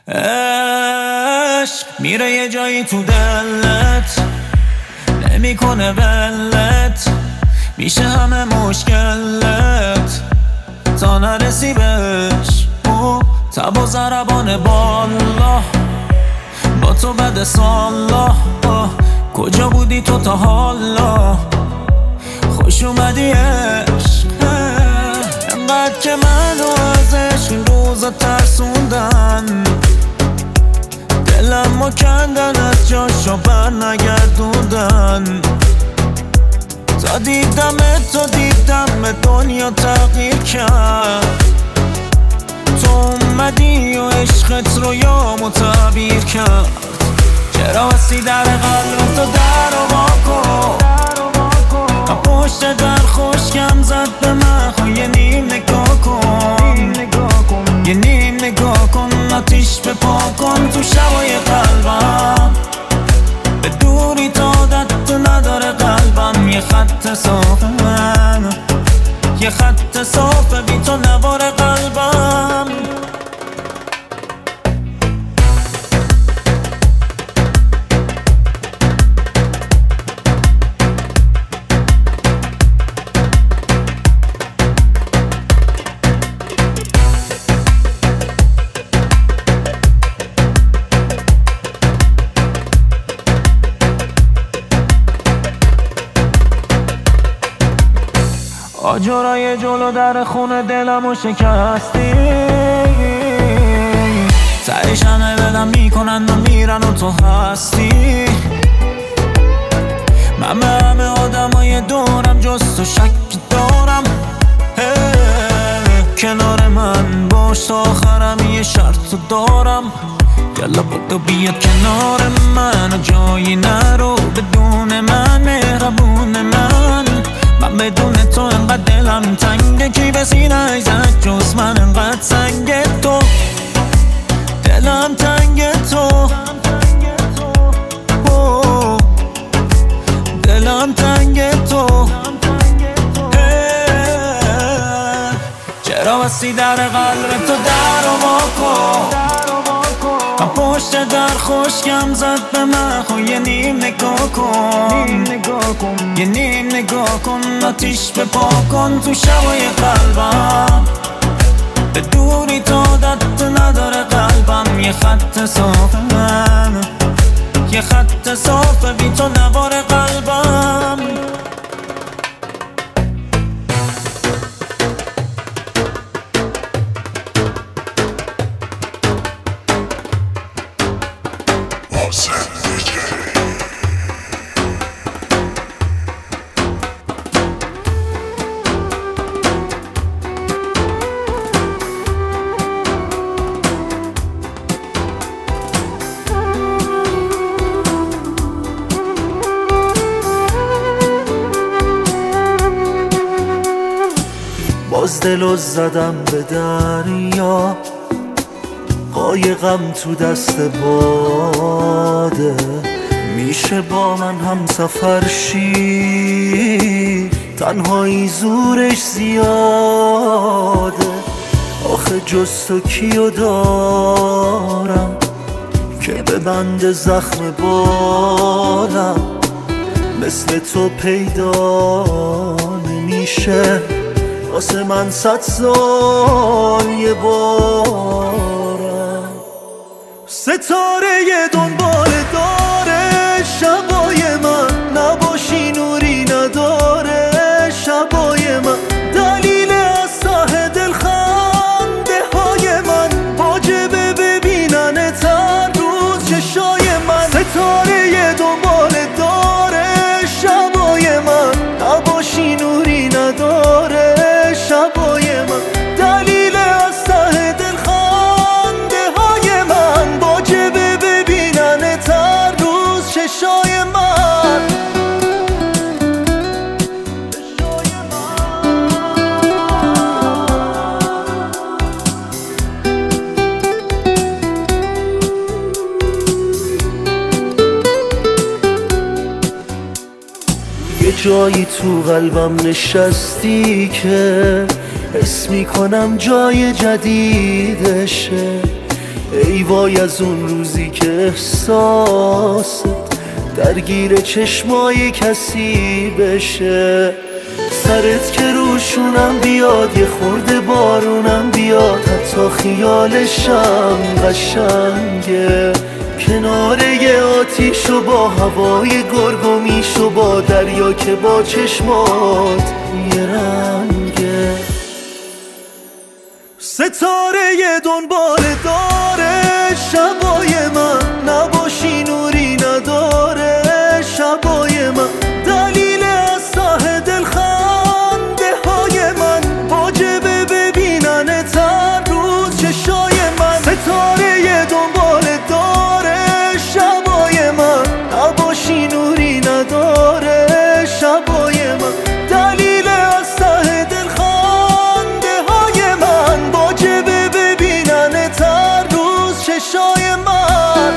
عشق میره یه جایی تو دلت، نمیکنه ولت، میشه همه مشکلت تا نرسی بهش. او تب و ضربان بالا با تو بد سالا، کجا بودی تو تا حالا؟ خوش اومدی عشق، انقدر که منو از عشق این روزا ترسوندن، دلمو کندن از جاشو بر نگردوندن. تا دیدم دنیا تغییر کرد، تو اومدی و عشقت رو یامو تعبیر کرد. چرا بستی در قلب تو در رو واکن، پشت در خوشگم زد به من، یه نیم نگاه کن، یه نیم نگاه کن، آتیش به پا کن تو شبای قلبم. به دوری تا عادت نداره قلبم، یه خط صافه من، یه خط صافه بی تو نوار قلبم. آجرای جلو در خونه دلمو شکستی، سرش همه بدم میکنن و میرن و تو هستی. من به همه آدمای دورم جز تو شک دارم، کنار من باش تا آخرم یه شرط دارم. یالا بودو بیا کنار من، جایی نرو بدون من، مهربون من بدون تو انقدر دلم تنگه، کی به سینه زد جز من انقدر سنگ تو، دلم تنگ تو، دلم تنگ تو. چرا بستی در قلب تو در رو واکن، پشت در خوشگم زد به من، یه نیم نگاه کن، یه نیم نگاه کن، آتیش به پا کن تو شبای قلبم. به دوری تا عادت نداره قلبم، یه خط صافه من، یه خط صافه بی تو نوار قلبم. باز دلو زدم به دریا، قایقم تو دست باده، میشه با من هم سفر شی، تنهایی زورش زیاده. آخه جز تو کیو دارم که به بند زخم بالم، مثل تو پیدا نمیشه واسه من 100 سال یه بارم. ستاره دنبال داره شبای من، نباشی نوری نداره شبای من، دلیل از ته دل خنده های من، واجبه ببیننت هر روز چشای من. ستاره دنبال داره شبای من، نباشی نوری نداره شبای من، دلیل از ته دل خنده های من، واجبه ببیننت هر روز چشای من. یه جایی تو قلبم نشستی که حس میکنم جای جدیدشه، ای وای از اون روزی که احساست درگیر چشمای کسی بشه، سرت که روشونم بیاد، یه خورده بارونم بیاد، حتی خیالشم قشنگه، کنار یه آتیش و با هوای گرگومیش و با دریا که با چشمات یه رنگه. ستاره دنبال داره شبای من، نباشی نوری نداره شبای من، دلیل از ته دل خنده های من، واجبه ببیننت هر روز چشای من. ستاره دنبال داره شبای من، نباشی نوری نداره شبای من، دلیل از ته دل خنده های من، واجبه ببیننت هر روز چشای من.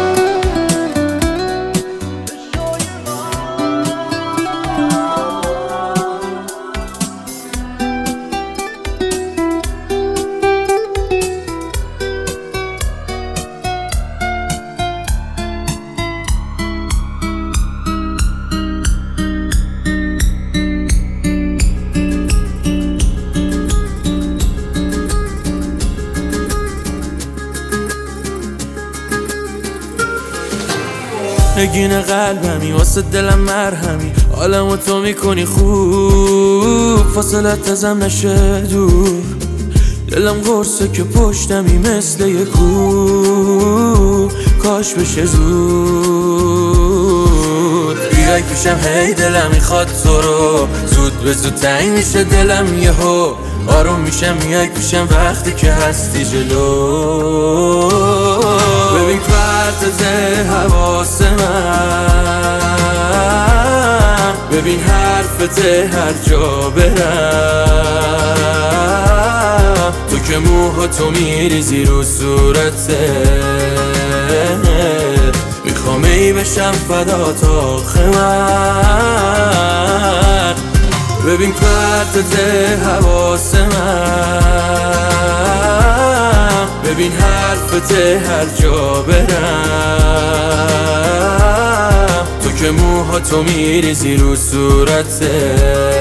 نگین قلبمی واسه دلم مرهمی، حالمو تو میکنی خوب، فاصلت ازم نشه دور، دلم قرصه که پشتمی مثل یه کوه، کاش بشه زود بیای پیشم، هی دلم میخواد تو رو، زود به زود تنگ میشه دلم یهو، آروم میشم میای پیشم وقتی که هستی جلو، ببین پرتت حواس من، ببین حرفت هر جا برم، تو که موهاتو میریزی رو صورته، میخوام ای بشم فدات آخه من، ببین پرتت حواس من، ببین حرفت هر جا برم، تو که موهاتو میریزی رو صورته،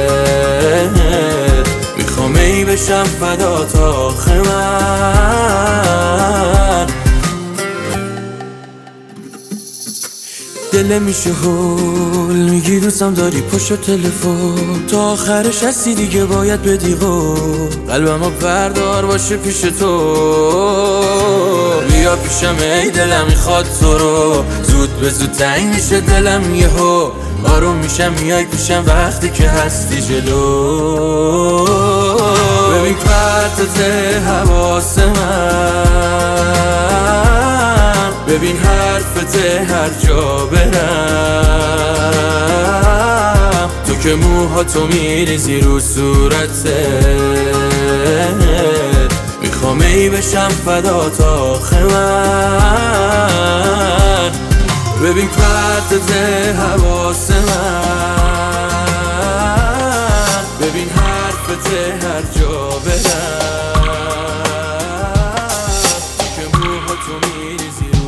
میخوام ای بشم فدات آخه من. دل میشه هول میگی دوستم داری پشت تلفن، تا آخرش هستی دیگه باید بدی قول، قلبمو بردار باشه پیش تو، بیا پیشم ای دلم میخواد تو رو، زود به زود تنگ میشه دلم یهو، آروم میشم میای پیشم وقتی که هستی جلو، ببین پرتت حواس من، ببین حرفت هر جا برم، تو که موهاتو میریزی رو صورته، میخوام ای بشم فدات آخه من، ببین پرتت حواس من، ببین حرفت هر جا برم، تو که موهاتو میریزی رو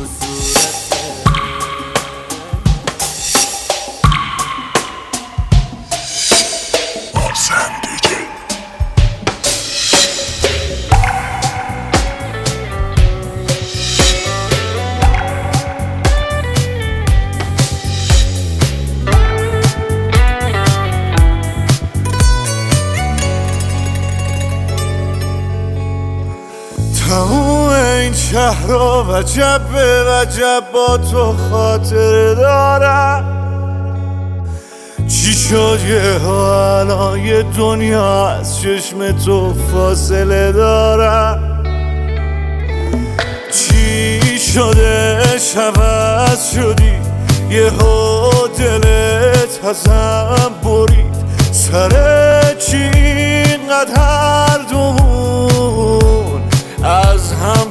تموم این شهر رو وجب به وجب با تو خاطر دارم، چی شد یه ها الان یه دنیا از چشم تو فاصله دارم، چی شده عوض شدی یه ها دلت ازم برید، سر چی اینقدر هر دومون از هم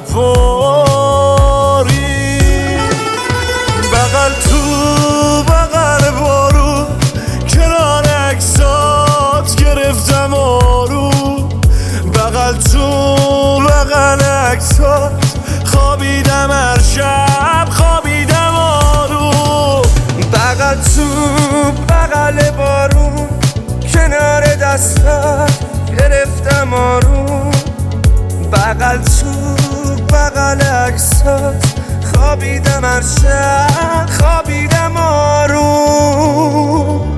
پاری، بغل تو بغل بارو کنار عکسات گرفتم آروم، بغل تو بغل عکسات خوابی تو بغل بارون کنار دستت گرفتم آروم، بغل تو بغل عکسات خوابیدم هر شب خوابیدم آروم.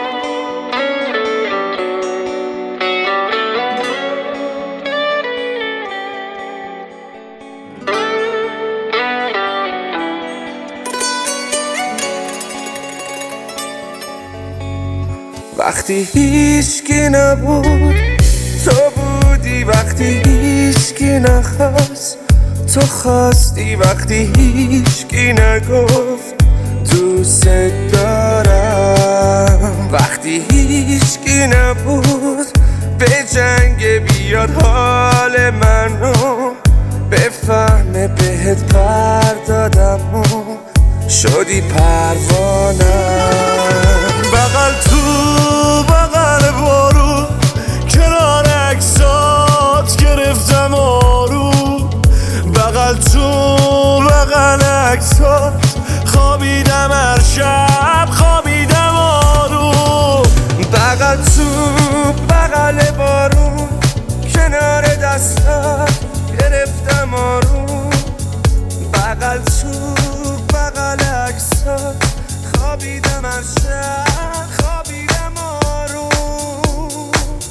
وقتی هیچکی نبود تو بودی، وقتی هیچکی نخواست تو خواستی، وقتی هیچکی نگفت دوست دارم، وقتی هیچکی نبود به جنگ بیاد حال منو بفهمه بهت پر دادم و شدی پروانم. بغل تو بغل بارون کنار عکسات گرفتم آروم، بغل تو بغل عکسات خوابیدم هر شب خوابیدم آروم، بغل تو بغل بارون کنار دستت گرفتم آروم، بغل تو بغل عکسات خوابیدم هر شب خوابیدم آروم.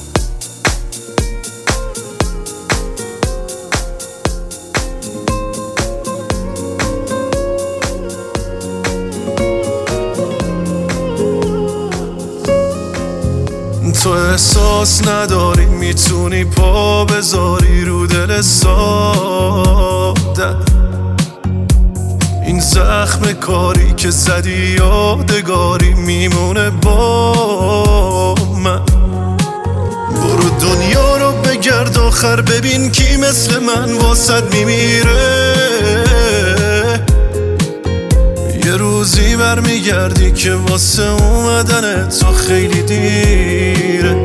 تو احساس نداری میتونی پا بذاری رو دل ساده، این زخم کاری که زدی یادگاری میمونه با من. برو دنیا رو بگرد آخر ببین کی مثل من واسد میمیره، یه روزی برمیگردی که واسه اومدن تو خیلی دیره.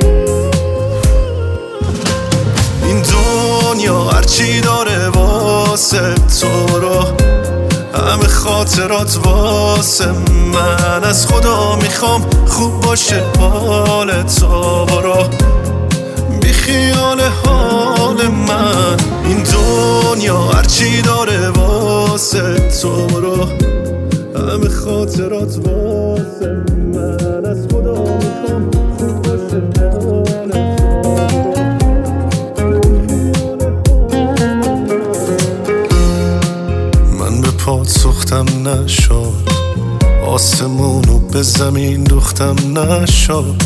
این دنیا هرچی داره واسه تو رو، همه خاطرات واسه من، از خدا میخوام خوب باشه حال تو، برو بی خیال حال من. این دنیا هرچی داره واسه تو رو، همه خاطرات واسه من، از خدا میخوام خوب باشه حال تو. من به پات سوختم نشد، آسمونو به زمین دوختم نشد،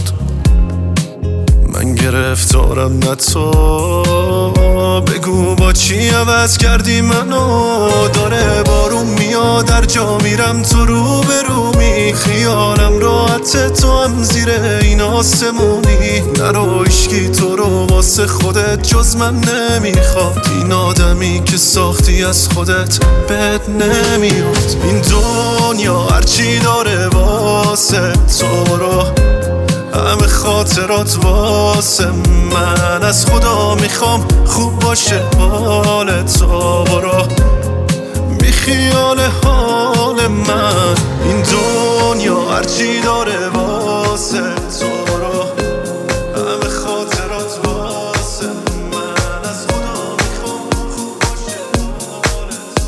من گرفتارم نه تو، بگو با چی عوض کردی منو. داره بارون میاد در جا میرم تو رو به رومی، خیالم راحته تو هم زیر این آسمونی، نرو عشقی تو رو واسه خودت جز من نمیخواد، این آدمی که ساختی از خودت بد نمیاد. این دنیا هرچی داره واسه تو رو، همه خاطرات واسه من، از خدا میخوام خوب باشه حال تو، برو بی خیال حال من. این دنیا هرچی داره واسه تو رو، همه خاطرات واسه من، از خدا میخوام خوب باشه حال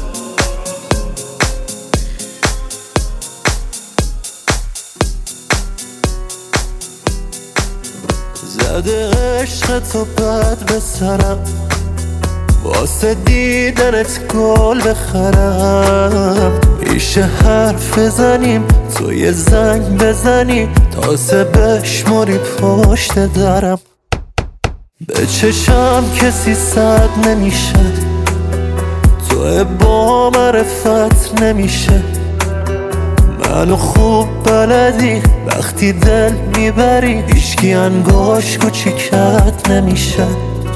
تو. زده عشق تو بد به سرم، واسه دیدنت گل بخرم، میشه حرف بزنیم تو یه زنگ بزنی تازه بشماری پشت درم، به چشم کسی صد نمیشه تو با معرفت نمیشه، منو خوب بلدی وقتی دل میبری هیچکی انگاش کوچیکت نمیشه،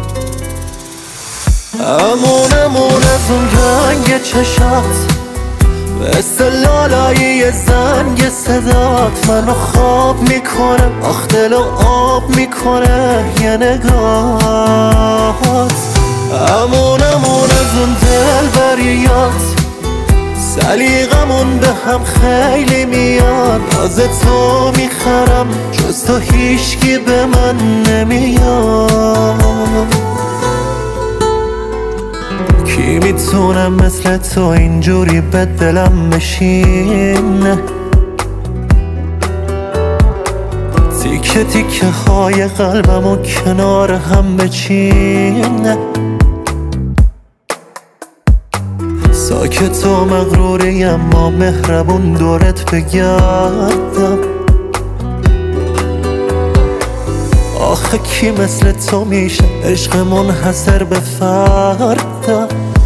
امون از اون رنگ چشات مثل لالایی زنگ صدات منو خواب میکنه، آخ دلو آب میکنه یه نگاهات، امون از اون دل بریات سلیقمون به هم خیلی میاد، از تو میخرم جز تو هیچکی به من نمیاد. کی میتونه مثل تو اینجوری به دلم بشینه، تیکه تیکه های قلبمو کنار هم بچینه. ساکت و مغروری اما مهربون دورت بگردم. آخه کی مثل تو میشه عشق منحصر به فردم.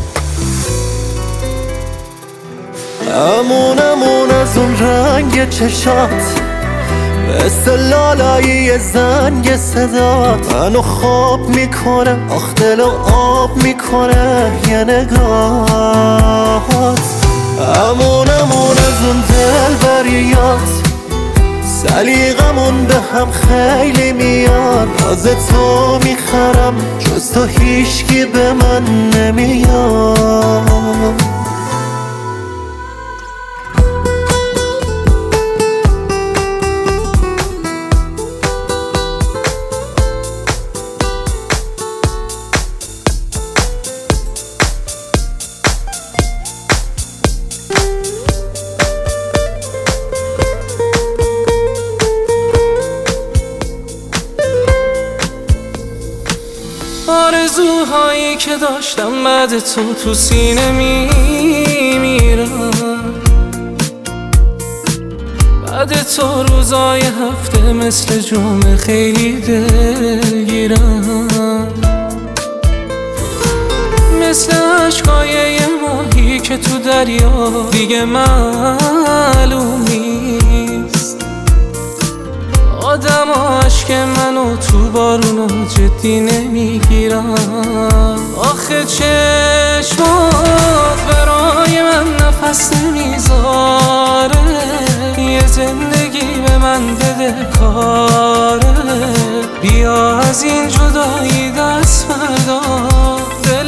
امون از اون رنگ چشات، مثل لالایی زنگ صدات منو خواب میکنه، آخ دلو آب میکنه یه نگاهات. امون از اون دلبریات، سلیقمون به هم خیلی میاد، از تو میخرم جز تو هیچکی به من نمیاد. آرزوهایی که داشتم بعد تو سینه میمیرم. بعد تو روزای هفته مثل جمعه خیلی دلگیرم، مثل عشقای یه ماهی که تو دریا دیگه معلوم نیست. آدم عشق منو تو بارونو جدی نمیگیرم. آخه چشمات برای من نفس نمیذاره، یه زندگی به من بده کاره. بیا از این جدایی دست بردار، دل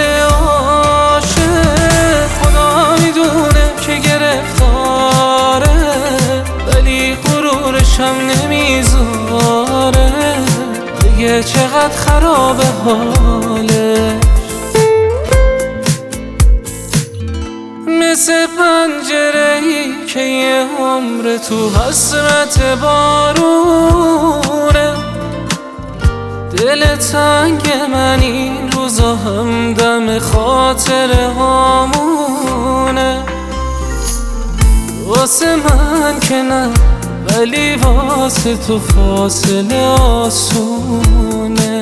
عاشق خدا میدونه که گرفتاره، ولی غرورشم نمیذاره دیگه چقدر خرابه حالش. مثل پنجره‌ای که یه عمر تو حسرت بارونه، دل تنگ من این روزا همدم خاطره هامونه. واسه من که نه، ولی واسه تو فاصله آسونه.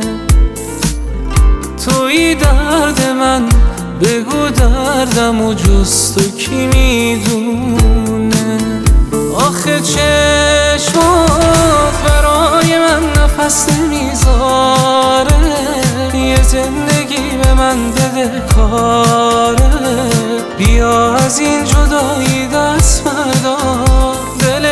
توی درد من بگو دردم و جز تو کی میدونه. آخه چشمات برای من نفس نمیذاره، یه زندگی به من بده کاره. بیا از این جدایی دست بردار، دل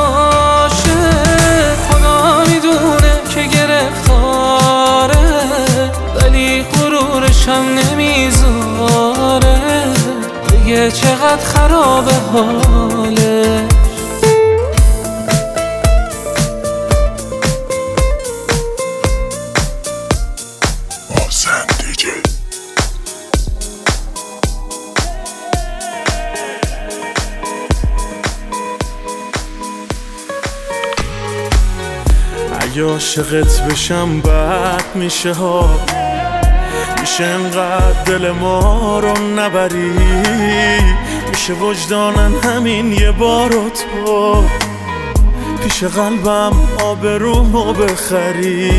عاشق خدا میدونه که گرفتاره، ولی غرورشم نمیذاره دیگه چقدر خرابه حالش. اگه عاشقت بشم بد میشه ها، میشه انقدر دل ما رو نبری، میشه وجدانن همین یه بارو تو پیش قلبم آبرومو بخری.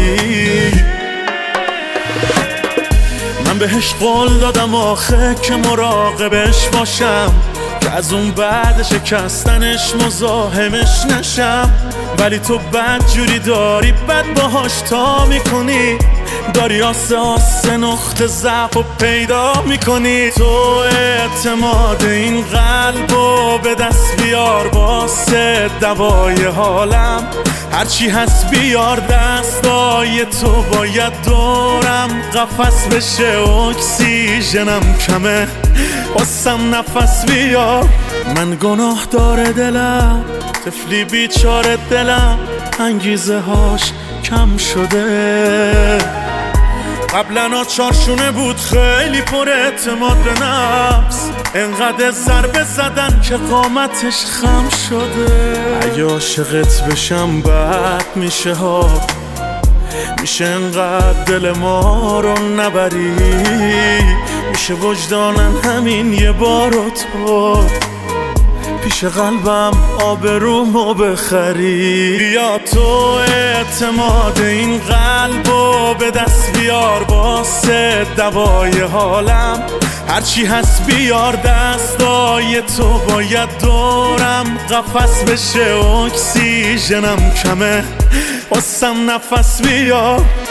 من بهش قول دادم آخه که مراقبش باشم، که از اون بعد شکستنش مزاحمش نشم، ولی تو بد جوری داری بد باهاش تا میکنی، داری آسه نقطه ضعف و پیدا میکنی. تو اعتماد این قلبو به دست بیار، واسه دوای حالم هرچی هست بیار. دستای تو باید دورم قفس بشه، اکسیژنم کمه واسم نفس بیار. من گناه داره دلم، طفلی بیچاره دلم، انگیزه هاش کم شده. قبلا چارشونه بود خیلی پر اعتماد به نفس، انقدر ضربه زدن که قامتش خم شده. اگه عاشقت بشم بد میشه ها، میشه انقدر دل ما رو نبری، میشه وجدانم همین یه بارو تو پیش قلبم آبرومو بخری. بیا تو اعتماد این قلبو به دست بیار، واسه دوای حالم هرچی هست بیار. دستای تو باید دورم قفس بشه، اکسیژنم کمه، واسم نفس بیار.